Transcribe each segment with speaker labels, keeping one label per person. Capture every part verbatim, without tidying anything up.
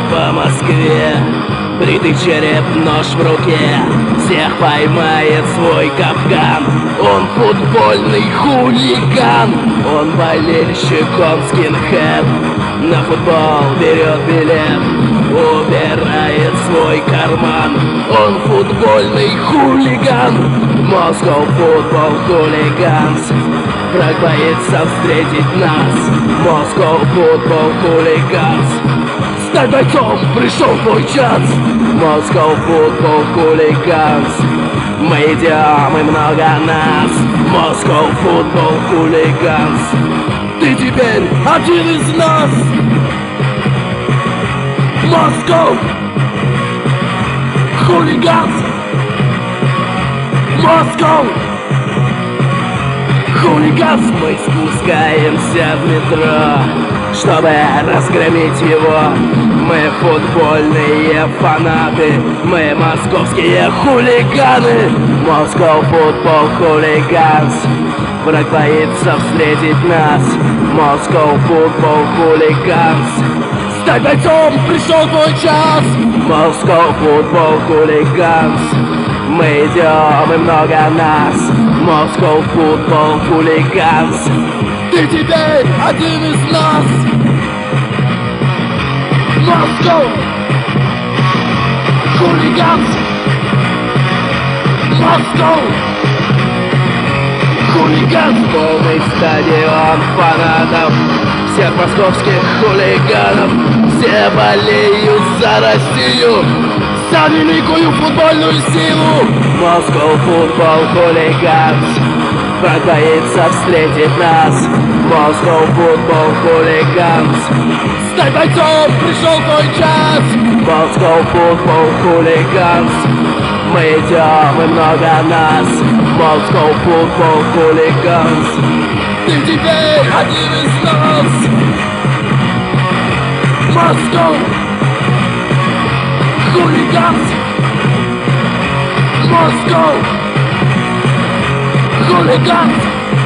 Speaker 1: по Москве. Бритый череп, нож в руке, всех поймает свой капкан. Он футбольный хулиган, он болельщик, он скинхед. На футбол берет билет, убирает свой карман. Он футбольный хулиган, Moscow Football Hooligans. Враг боится встретить нас, Moscow Football Hooligans. Стать бойцом, пришел твой час, Moscow Football Hooligans. Мы идем и много нас, Moscow Football Hooligans. Ты теперь один из нас, Moscow Hooligans. Moscow Hooligans. Мы спускаемся в метро, чтобы разгромить его. Мы футбольные фанаты, мы московские хулиганы, Moscow Football Hooligans. Враг боится встретить нас, Moscow Football Hooligans. Стать бойцом, пришел твой час, Moscow Football Hooligans. Мы идем и много нас, Moscow Football Hooligans. Ты теперь один из нас, Moscow Hooligans. Moscow Hooligans. Полный стадион фанатов, всех московских хулиганов. Все болеют за Россию, за великую футбольную силу, Moscow Football Hooligans. Враг боится встретить нас, Moscow Football Hooligans. Стать бойцом, пришел твой час, Moscow Football Hooligans. Мы идем и много нас, Moscow Football Hooligans. Ты теперь один из нас, Moscow Hooligans. Moscow Hooligans.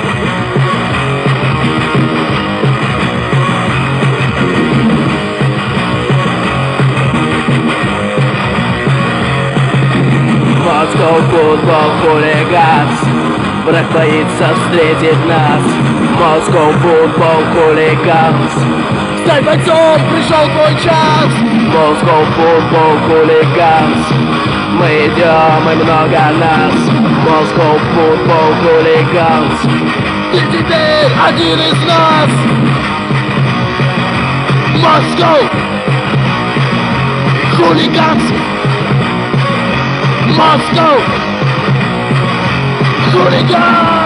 Speaker 1: Moscow Football Hooligans. Враг боится встретить нас, Moscow Football Hooligans. Стать бойцом, пришел твой час, Moscow Football Hooligans. Мы идем и много нас, Moscow Football Hooligans. Ты теперь один из нас, Moscow Hooligans. Moscow Hooligans.